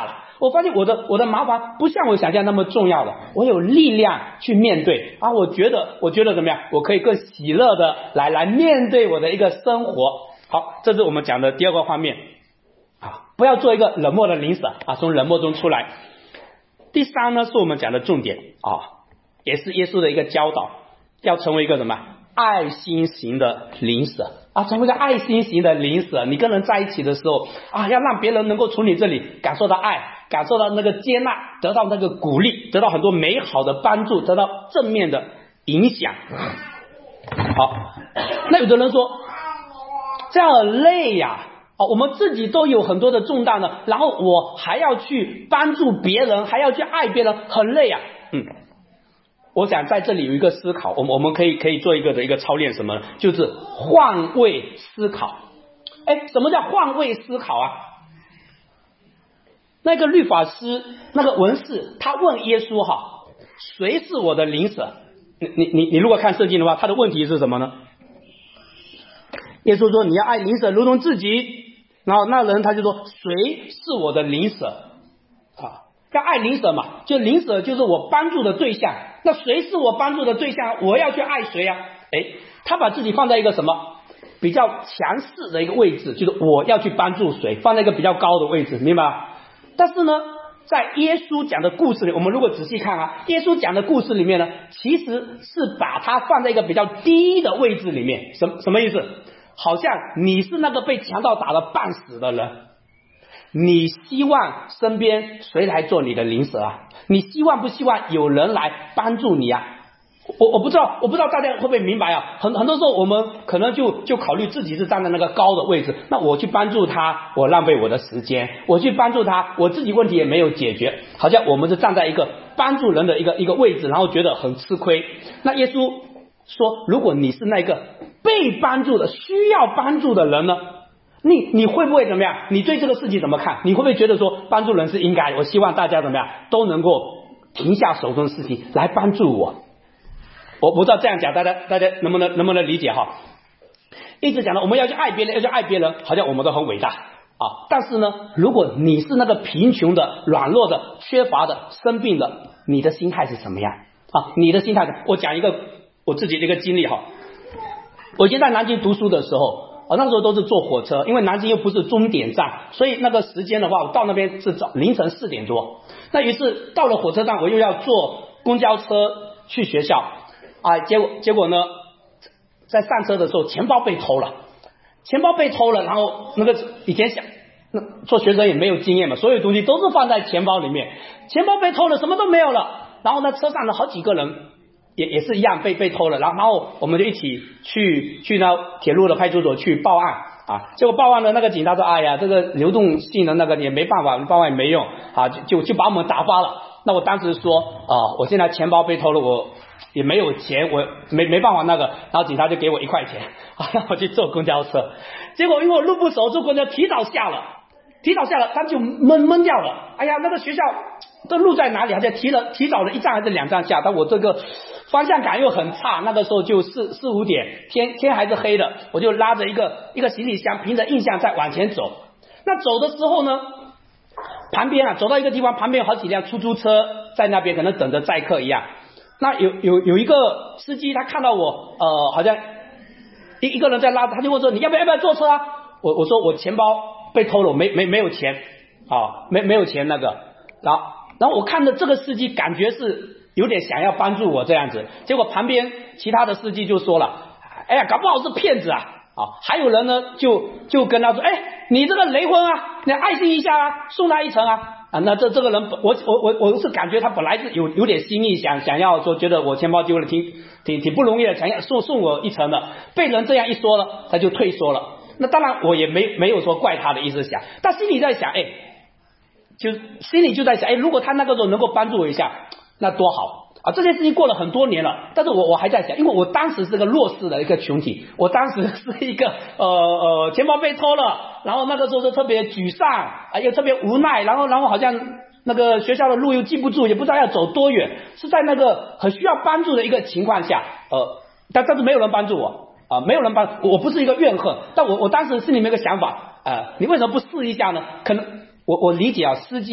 我发现我的我的麻烦不像我想象那么重要了，我有力量去面对啊，我觉得我觉得怎么样，我可以更喜乐的来来面对我的一个生活。好，这是我们讲的第二个方面啊，不要做一个冷漠的邻舍啊，从冷漠中出来。第三呢，是我们讲的重点啊，也是耶稣的一个教导，要成为一个什么爱心型的邻舍啊，成为一个爱心型的邻舍。你跟人在一起的时候啊，要让别人能够从你这里感受到爱，感受到那个接纳，得到那个鼓励，得到很多美好的帮助，得到正面的影响。好，那有的人说这样很累呀、啊哦，我们自己都有很多的重担呢，然后我还要去帮助别人，还要去爱别人，很累啊。嗯，我想在这里有一个思考，我们我们可以可以做一个的一个操练，什么呢？就是换位思考。哎，什么叫换位思考啊？那个律法师，那个文士，他问耶稣哈，谁是我的邻舍？你你你你如果看圣经的话，他的问题是什么呢？耶稣说你要爱邻舍如同自己，然后那人他就说谁是我的邻舍啊？要爱邻舍嘛，就邻舍就是我帮助的对象，那谁是我帮助的对象，我要去爱谁啊？诶，他把自己放在一个什么比较强势的一个位置，就是我要去帮助谁，放在一个比较高的位置，明白吗？但是呢，在耶稣讲的故事里，我们如果仔细看啊，耶稣讲的故事里面呢，其实是把他放在一个比较低的位置里面。什什么意思？好像你是那个被强盗打得半死的人，你希望身边谁来做你的邻舍啊？你希望不希望有人来帮助你啊？我我不知道，我不知道大家会不会明白啊？很很多时候我们可能就就考虑自己是站在那个高的位置，那我去帮助他，我浪费我的时间；我去帮助他，我自己问题也没有解决，好像我们是站在一个帮助人的一个一个位置，然后觉得很吃亏。那耶稣说，如果你是那个被帮助的、需要帮助的人呢，你你会不会怎么样？你对这个事情怎么看？你会不会觉得说帮助人是应该？我希望大家怎么样都能够停下手中的事情来帮助我。我不知道这样讲大家大家能不能能不能理解哈？一直讲的我们要去爱别人，要去爱别人，好像我们都很伟大啊。但是呢，如果你是那个贫穷的、软弱的、缺乏的、生病的，你的心态是什么样啊？你的心态，我讲一个我自己的一个经历哈。我以前在南京读书的时候，啊，那时候都是坐火车，因为南京又不是终点站，所以那个时间的话，我到那边是早凌晨四点多。那于是到了火车站，我又要坐公交车去学校啊，结果结果呢，在上车的时候，钱包被偷了，钱包被偷了，然后那个以前想，那做学生也没有经验嘛，所有东西都是放在钱包里面，钱包被偷了，什么都没有了。然后呢，车上的好几个人。也也是一样被被偷了，然后然后我们就一起去去那铁路的派出所去报案啊，结果报案的那个警察说，哎呀，这个流动性的那个也没办法，报案也没用啊，就就就把我们打发了。那我当时说啊，我现在钱包被偷了，我也没有钱，我没没办法那个，然后警察就给我一块钱啊，让我去坐公交车。结果因为我路不熟，坐公交提早下了，提早下了，他就闷闷掉了。哎呀，那个学校这路在哪里？好像提了提早了一站还是两站下，但我这个方向感又很差，那个时候就四四五点，天天还是黑的，我就拉着一个一个行李箱，凭着印象在往前走。那走的时候呢，旁边啊走到一个地方，旁边有好几辆出租车在那边，可能等着载客一样。那有有有一个司机，他看到我，呃，好像一一个人在拉，他就问说：“你要不要要不要坐车啊？”我我说我钱包被偷了，我没没没有钱啊，没没有钱那个。然后然后我看着这个司机，感觉是有点想要帮助我这样子，结果旁边其他的司机就说了：“哎呀，搞不好是骗子啊！”啊，还有人呢就就跟他说：“哎，你这个雷婚啊，你爱心一下啊，送他一程啊。”啊，那这这个人，我我我我是感觉他本来是有有点心意，想想要说，觉得我钱包丢了，挺挺挺不容易的，想要送送我一程的，被人这样一说了，他就退缩了。那当然我也没没有说怪他的意思想，但心里在想，哎，就心里就在想，哎，如果他那个时候能够帮助我一下，那多好。啊，这件事情过了很多年了，但是我我还在想，因为我当时是个弱势的一个群体，我当时是一个呃呃钱包被偷了，然后那个时候就特别沮丧啊，又特别无奈，然后然后好像那个学校的路又记不住，也不知道要走多远，是在那个很需要帮助的一个情况下，呃，但但是没有人帮助我啊、呃，没有人帮，我不是一个怨恨，但我我当时心里面有个想法啊、呃，你为什么不试一下呢？可能我我理解啊，司机嘛。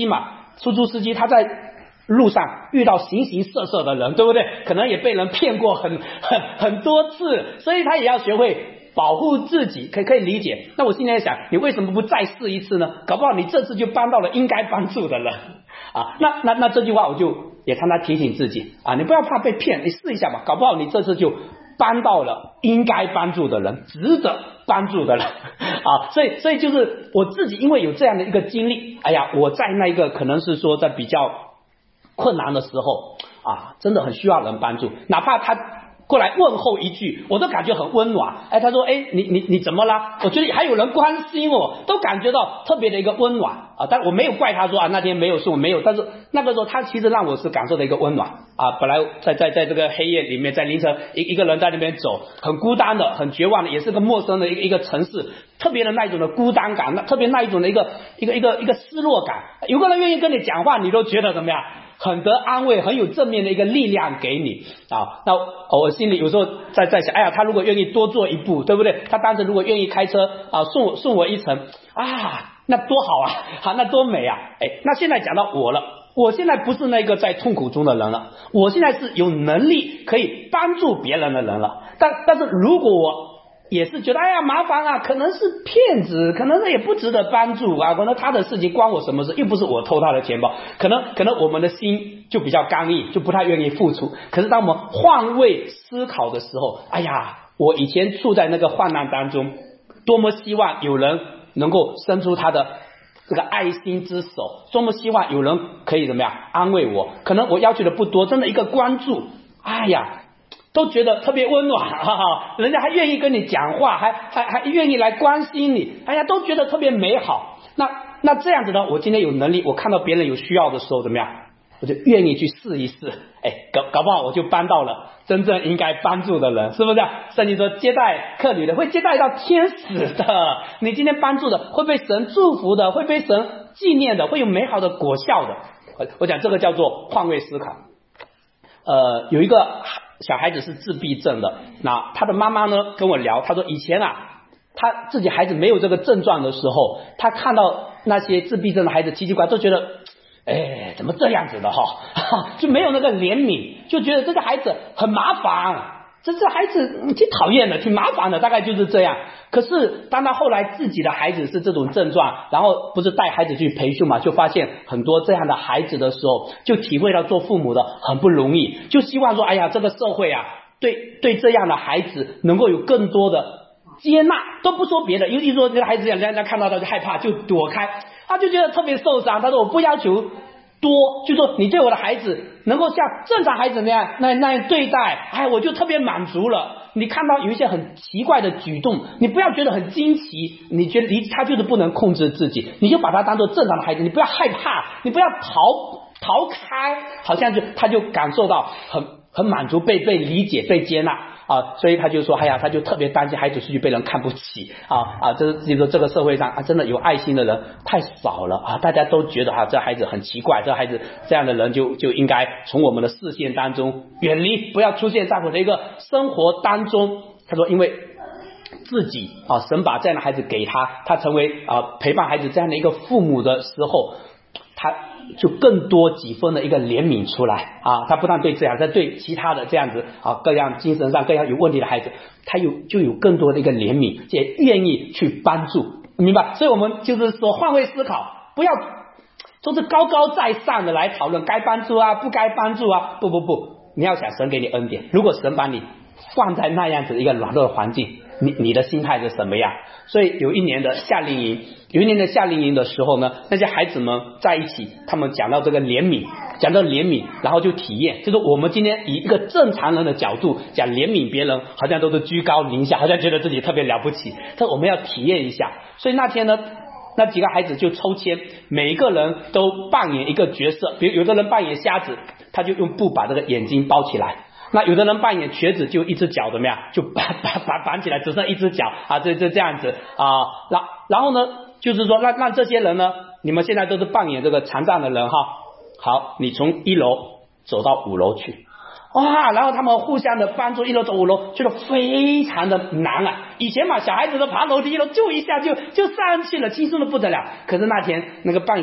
出租司机他在路上遇到形形色色的人，对不对？可能也被人骗过很很很多次，所以他也要学会保护自己，可以可以理解。那我现在想，你为什么不再试一次呢？搞不好你这次就帮到了应该帮助的人啊。那那那这句话我就也常常提醒自己啊，你不要怕被骗，你试一下吧，搞不好你这次就帮到了应该帮助的人，值得帮助的人啊。所以所以就是我自己因为有这样的一个经历，哎呀，我在那一个可能是说在比较困难的时候啊，真的很需要人帮助，哪怕他过来问候一句，我都感觉很温暖。哎，他说，哎，你你你怎么啦？我觉得还有人关心我，都感觉到特别的一个温暖啊。但我没有怪他说啊，那天没有送，没有。但是那个时候他其实让我是感受的一个温暖啊。本来在在在这个黑夜里面，在凌晨一一个人在那边走，很孤单的，很绝望的，也是个陌生的一个一个城市，特别的那一种的孤单感，那特别那一种的一个一个一个一个失落感。有个人愿意跟你讲话，你都觉得怎么样？很得安慰，很有正面的一个力量给你啊。那我心里有时候在在想，哎呀，他如果愿意多做一步，对不对？他当时如果愿意开车啊，送我送我一程啊，那多好啊，好，那多美啊！哎，那现在讲到我了，我现在不是那个在痛苦中的人了，我现在是有能力可以帮助别人的人了。但但是如果我也是觉得哎呀麻烦啊，可能是骗子，可能也不值得帮助啊，可能他的事情关我什么事，又不是我偷他的钱包，可能可能我们的心就比较刚硬，就不太愿意付出。可是当我们换位思考的时候，哎呀，我以前处在那个患难当中，多么希望有人能够伸出他的这个爱心之手，多么希望有人可以怎么样安慰我。可能我要求的不多，真的一个关注，哎呀都觉得特别温暖，哈哈，人家还愿意跟你讲话，还还还愿意来关心你，哎呀，都觉得特别美好。那那这样子呢，我今天有能力，我看到别人有需要的时候怎么样，我就愿意去试一试，哎，搞搞不好我就帮到了真正应该帮助的人，是不是？圣经说接待客旅的会接待到天使的，你今天帮助的会被神祝福的，会被神纪念的，会有美好的果效的。我讲这个叫做换位思考。呃，有一个小孩子是自闭症的，那他的妈妈呢跟我聊，他说以前啊他自己孩子没有这个症状的时候，他看到那些自闭症的孩子奇奇怪怪，都觉得哎怎么这样子的哈，就没有那个怜悯，就觉得这个孩子很麻烦，这这孩子挺讨厌的，挺麻烦的，大概就是这样。可是当他后来自己的孩子是这种症状，然后不是带孩子去培训嘛，就发现很多这样的孩子的时候，就体会到做父母的很不容易，就希望说哎呀这个社会啊对对这样的孩子能够有更多的接纳，都不说别的，因为一说这个孩子人家看到他就害怕，就躲开，他就觉得特别受伤。他说我不要求多，就说你对我的孩子能够像正常孩子那样那那样对待，哎，我就特别满足了。你看到有一些很奇怪的举动，你不要觉得很惊奇，你觉得你他就是不能控制自己，你就把他当做正常的孩子，你不要害怕，你不要逃逃开，好像就他就感受到很很满足，被被理解，被接纳啊，所以他就说，哎呀，他就特别担心孩子出去被人看不起啊啊，这是说这个社会上啊，真的有爱心的人太少了啊，大家都觉得啊，这孩子很奇怪，这孩子这样的人就就应该从我们的视线当中远离，不要出现在我的一个生活当中。他说，因为自己啊，神把这样的孩子给他，他成为啊陪伴孩子这样的一个父母的时候，他就更多几分的一个怜悯出来啊，他不但对这样，他对其他的这样子啊各样精神上各样有问题的孩子，他有就有更多的一个怜悯，也愿意去帮助，明白？所以我们就是说换位思考，不要都是高高在上的来讨论该帮助啊不该帮助啊，不不不，你要想神给你恩典，如果神把你放在那样子一个软弱的环境，你你的心态是什么样？所以有一年的夏令营，有一年的夏令营的时候呢，那些孩子们在一起，他们讲到这个怜悯，讲到怜悯，然后就体验，就是我们今天以一个正常人的角度讲怜悯别人，好像都是居高临下，好像觉得自己特别了不起，但我们要体验一下。所以那天呢，那几个孩子就抽签，每一个人都扮演一个角色，比如有的人扮演瞎子，他就用布把这个眼睛包起来，那有的人扮演瘸子，就一只脚怎么样，就绑绑绑绑起来，只剩一只脚啊，这这这样子啊。然然后呢，就是说，那那这些人呢，你们现在都是扮演这个残障的人哈。好，你从一楼走到五楼去，哇，然后他们互相的帮助，一楼走五楼，觉得非常的难啊。以前嘛，小孩子都爬楼梯，一楼就一下就就上去了，轻松的不得了。可是那天那个扮演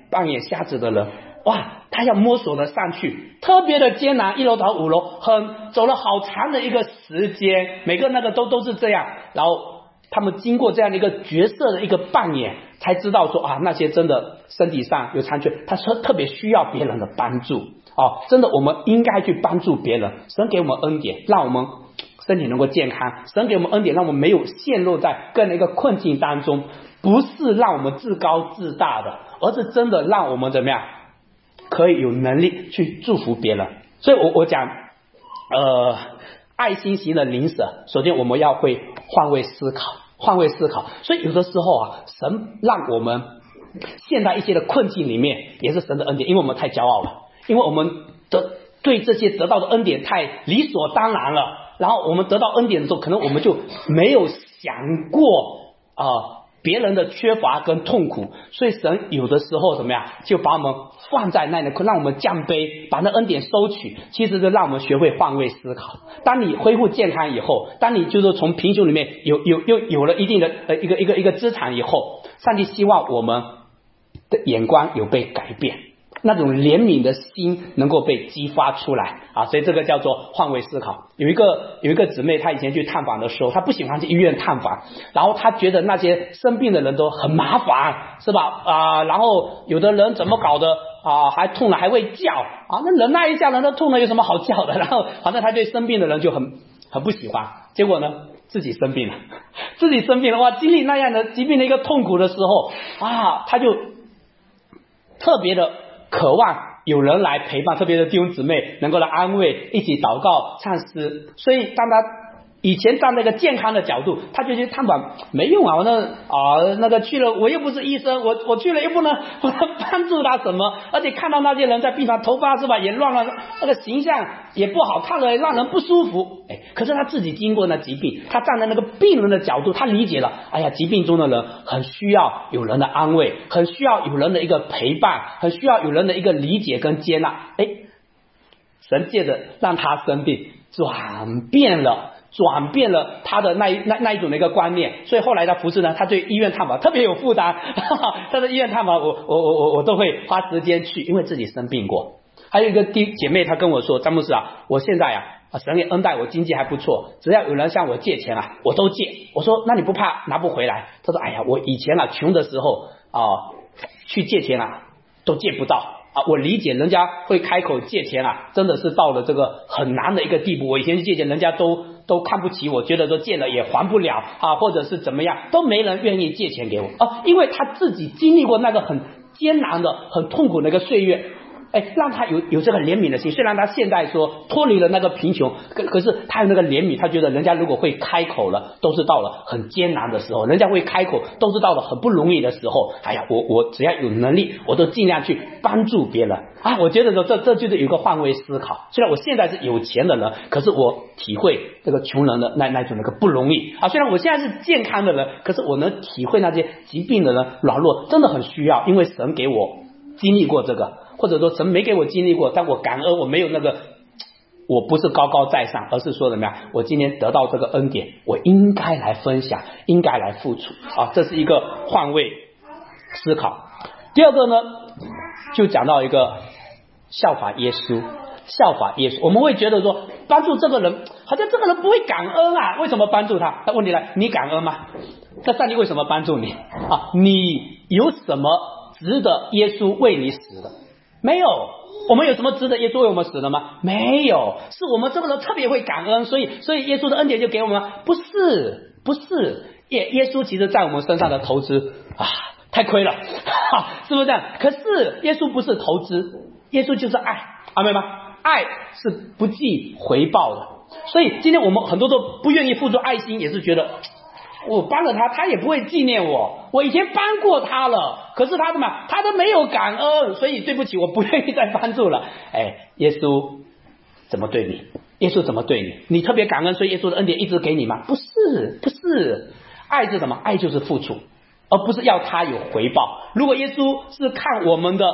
扮演瞎子的人，哇，他要摸索的上去，特别的艰难，一楼到五楼，很走了好长的一个时间，每个那个都都是这样，然后他们经过这样的一个角色的一个扮演，才知道说啊，那些真的身体上有残缺，他说特别需要别人的帮助哦，真的我们应该去帮助别人，神给我们恩典，让我们身体能够健康，神给我们恩典，让我们没有陷入在各样的一个困境当中，不是让我们自高自大的，而是真的让我们怎么样可以有能力去祝福别人。所以我我讲呃爱心型的邻舍，首先我们要会换位思考，换位思考。所以有的时候啊，神让我们陷在一些的困境里面，也是神的恩典，因为我们太骄傲了，因为我们的对这些得到的恩典太理所当然了，然后我们得到恩典的时候，可能我们就没有想过啊、呃、别人的缺乏跟痛苦，所以神有的时候怎么样，就把我们放在那里，让我们降卑，把那恩典收取，其实就让我们学会换位思考。当你恢复健康以后，当你就是从贫穷里面有有又有了一定的呃一个一个一个资产以后，上帝希望我们的眼光有被改变，那种怜悯的心能够被激发出来啊，所以这个叫做换位思考。有一个有一个姊妹，她以前去探访的时候，她不喜欢去医院探访，然后她觉得那些生病的人都很麻烦，是吧？啊，然后有的人怎么搞的啊，还痛了还会叫啊，那忍耐一下人都痛了有什么好叫的？然后反正她对生病的人就很很不喜欢，结果呢自己生病了，自己生病了哇，经历那样的疾病的一个痛苦的时候啊，她就特别的渴望有人来陪伴，特别的弟兄姊妹能够来安慰，一起祷告唱诗。所以当他以前站在一个健康的角度，他就觉得探访没用啊，我那啊那个去了，我又不是医生，我我去了又不能不能帮助他什么，而且看到那些人在病床，头发是吧也乱了，那个形象也不好看了，让人不舒服。哎，可是他自己经过那疾病，他站在那个病人的角度，他理解了，哎呀，疾病中的人很需要有人的安慰，很需要有人的一个陪伴，很需要有人的一个理解跟接纳。哎，神借着让他生病，转变了。转变了他的那一那那一种的一个观念，所以后来他服侍呢，他对医院探访特别有负担，他的医院探访我我我我我都会花时间去，因为自己生病过。还有一个弟姐妹她跟我说，詹牧师啊，我现在啊神也恩待我，经济还不错，只要有人向我借钱啊我都借。我说那你不怕拿不回来？他说哎呀，我以前啊穷的时候啊去借钱啊都借不到啊，我理解人家会开口借钱啊，真的是到了这个很难的一个地步。我以前去借钱，人家都都看不起我，觉得说借了也还不了啊，或者是怎么样，都没人愿意借钱给我啊，因为他自己经历过那个很艰难的、很痛苦的一个岁月。哎，让他有有这个怜悯的心，虽然他现在说脱离了那个贫穷，可可是他有那个怜悯，他觉得人家如果会开口了，都是到了很艰难的时候，人家会开口，都是到了很不容易的时候。哎呀，我我只要有能力，我都尽量去帮助别人啊！我觉得说这这就是有一个换位思考。虽然我现在是有钱的人，可是我体会这个穷人的那那种那个不容易啊！虽然我现在是健康的人，可是我能体会那些疾病的人软弱，真的很需要，因为神给我经历过这个。或者说神没给我经历过，但我感恩，我没有那个，我不是高高在上，而是说怎么样，我今天得到这个恩典，我应该来分享，应该来付出啊，这是一个换位思考。第二个呢，就讲到一个效法耶稣，效法耶稣，我们会觉得说帮助这个人，好像这个人不会感恩啊，为什么帮助他？那问题来，你感恩吗？那上帝为什么帮助你啊？你有什么值得耶稣为你死的？没有。我们有什么值得耶稣为我们死的吗？没有，是我们这个人特别会感恩，所以所以耶稣的恩典就给我们吗？不是，不是，耶耶稣其实在我们身上的投资啊，太亏了，是不是这样？可是耶稣不是投资，耶稣就是爱，阿们吗？爱是不计回报的，所以今天我们很多都不愿意付出爱心，也是觉得我帮了他，他也不会纪念我。我以前帮过他了，可是他怎么，他都没有感恩，所以对不起，我不愿意再帮助了。哎，耶稣怎么对你？耶稣怎么对你？你特别感恩，所以耶稣的恩典一直给你吗？不是，不是。爱是什么？爱就是付出，而不是要他有回报。如果耶稣是看我们的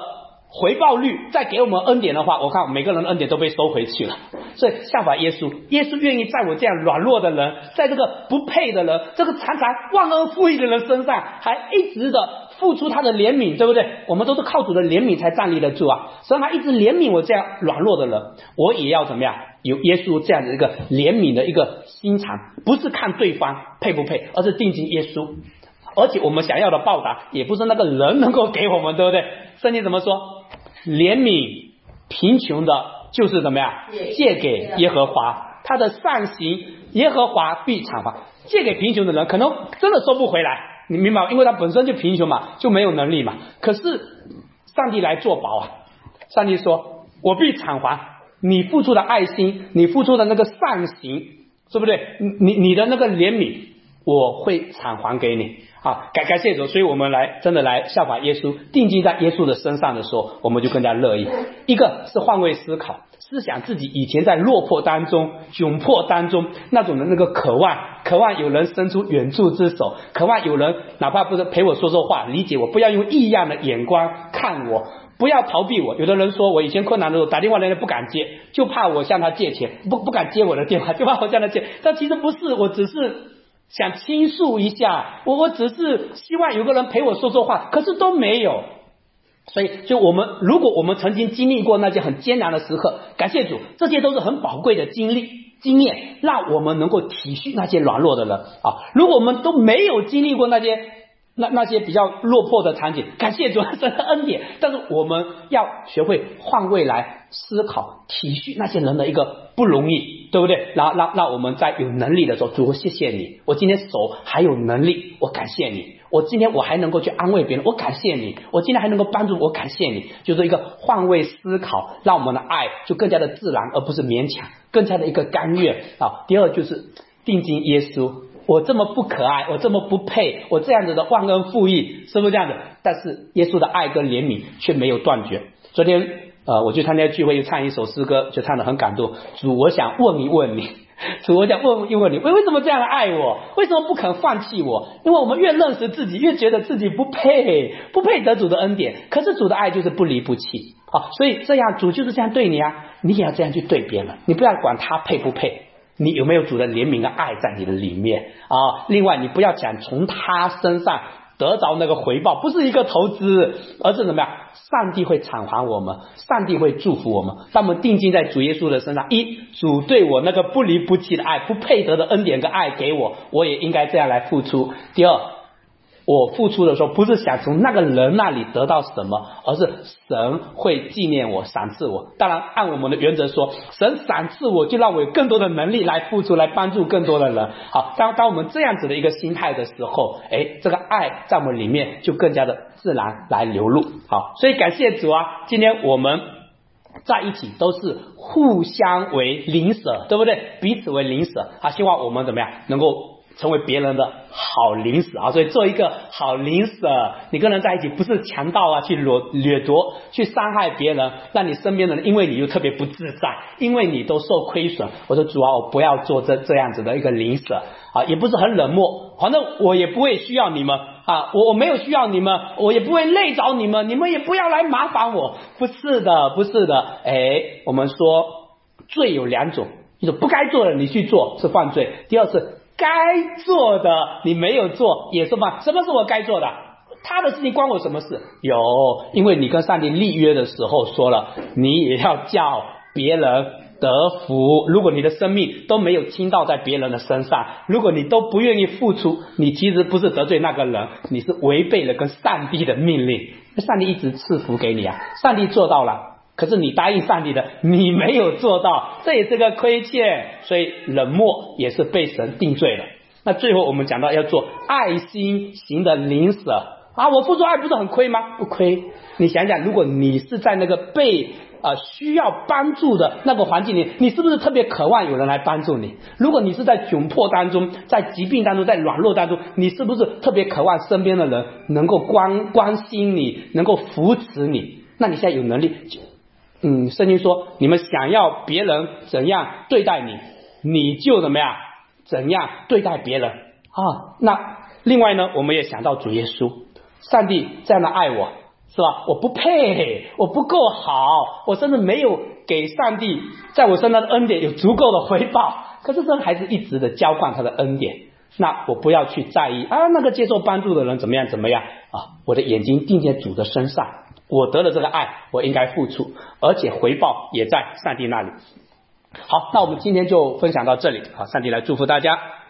回报率再给我们恩典的话，我看每个人的恩典都被收回去了。所以效法耶稣，耶稣愿意在我这样软弱的人，在这个不配的人，这个常常忘恩负义的人身上，还一直的付出他的怜悯，对不对？我们都是靠主的怜悯才站立得住啊，所以他一直怜悯我这样软弱的人，我也要怎么样？有耶稣这样的一个怜悯的一个心肠，不是看对方配不配，而是定睛耶稣。而且我们想要的报答也不是那个人能够给我们，对不对？圣经怎么说？怜悯贫穷的就是怎么样？借给耶和华，他的善行耶和华必偿还。借给贫穷的人可能真的收不回来，你明白吗？因为他本身就贫穷嘛，就没有能力嘛。可是上帝来做保啊，上帝说我必偿还你付出的爱心，你付出的那个善行，对不对？你你的那个怜悯我会偿还给你啊！感感谢主，所以我们来真的来效法耶稣，定睛在耶稣的身上的时候，我们就更加乐意。一个是换位思考，思想自己以前在落魄当中、窘迫当中那种的那个渴望，渴望有人伸出援助之手，渴望有人哪怕不是陪我说说话，理解我，不要用异样的眼光看我，不要逃避我。有的人说我以前困难的时候打电话人家不敢接，就怕我向他借钱，不不敢接我的电话，就怕我向他借。但其实不是，我只是想倾诉一下，我我只是希望有个人陪我说说话，可是都没有。所以就我们如果我们曾经经历过那些很艰难的时刻，感谢主，这些都是很宝贵的经历经验，让我们能够体恤那些软弱的人啊。如果我们都没有经历过那些那那些比较落魄的场景，感谢主神的恩典，但是我们要学会换位来思考，体恤那些人的一个不容易，对不对？然后让让我们在有能力的时候，主，我谢谢你，我今天手还有能力，我感谢你，我今天我还能够去安慰别人，我感谢你，我今天还能够帮助我，感谢你。就是一个换位思考，让我们的爱就更加的自然，而不是勉强，更加的一个甘愿啊。第二就是定睛耶稣，我这么不可爱，我这么不配，我这样子的忘恩负义，是不是这样的？但是耶稣的爱跟怜悯却没有断绝。昨天呃，我去参加聚会，又唱一首诗歌，就唱得很感动。主，我想问一问你，主，我想问一问你，为为什么这样的爱我？为什么不肯放弃我？因为我们越认识自己，越觉得自己不配，不配得主的恩典。可是主的爱就是不离不弃啊，所以这样主就是这样对你啊，你也要这样去对别人，你不要管他配不配。你有没有主的怜悯的爱在你的里面啊？另外，你不要想从他身上得着那个回报，不是一个投资，而是怎么样？上帝会偿还我们，上帝会祝福我们。当我们定睛在主耶稣的身上，一，主对我那个不离不弃的爱，不配得的恩典跟爱给我，我也应该这样来付出。第二，我付出的时候不是想从那个人那里得到什么，而是神会纪念我，赏赐我。当然按我们的原则说，神赏赐我就让我有更多的能力来付出，来帮助更多的人。好，当当我们这样子的一个心态的时候，诶，这个爱在我们里面就更加的自然来流露。好，所以感谢主啊，今天我们在一起都是互相为邻舍，对不对？彼此为邻舍啊，希望我们怎么样能够成为别人的好邻舍啊，所以做一个好邻舍，你跟人在一起不是强盗啊，去掠掠夺，去伤害别人，让你身边的人因为你又特别不自在，因为你都受亏损。我说主啊，我不要做这这样子的一个邻舍啊，也不是很冷漠，反正我也不会需要你们啊，我我没有需要你们，我也不会累着你们，你们也不要来麻烦我。不是的，不是的，哎，我们说罪有两种，一种不该做的你去做是犯罪，第二是该做的你没有做也是犯。什么是我该做的？他的事情关我什么事？有，因为你跟上帝立约的时候说了，你也要叫别人得福。如果你的生命都没有倾倒在别人的身上，如果你都不愿意付出，你其实不是得罪那个人，你是违背了跟上帝的命令。上帝一直赐福给你啊，上帝做到了，可是你答应上帝的你没有做到，这也是个亏欠，所以冷漠也是被神定罪了。那最后我们讲到要做爱心型的邻舍啊，我付出爱不是很亏吗？不亏。你想想，如果你是在那个被呃需要帮助的那个环境里，你是不是特别渴望有人来帮助你？如果你是在窘迫当中，在疾病当中，在软弱当中，你是不是特别渴望身边的人能够关关心你，能够扶持你？那你现在有能力，嗯，圣经说你们想要别人怎样对待你，你就怎么样怎样对待别人啊。那另外呢，我们也想到主耶稣，上帝这样的爱我， 是吧？我不配，我不够好，我甚至没有给上帝在我身上的恩典有足够的回报。可是这个孩子一直的浇灌他的恩典，那我不要去在意啊，那个接受帮助的人怎么样怎么样啊，我的眼睛定在主的身上，我得了这个爱，我应该付出，而且回报也在上帝那里。好，那我们今天就分享到这里，好，上帝来祝福大家。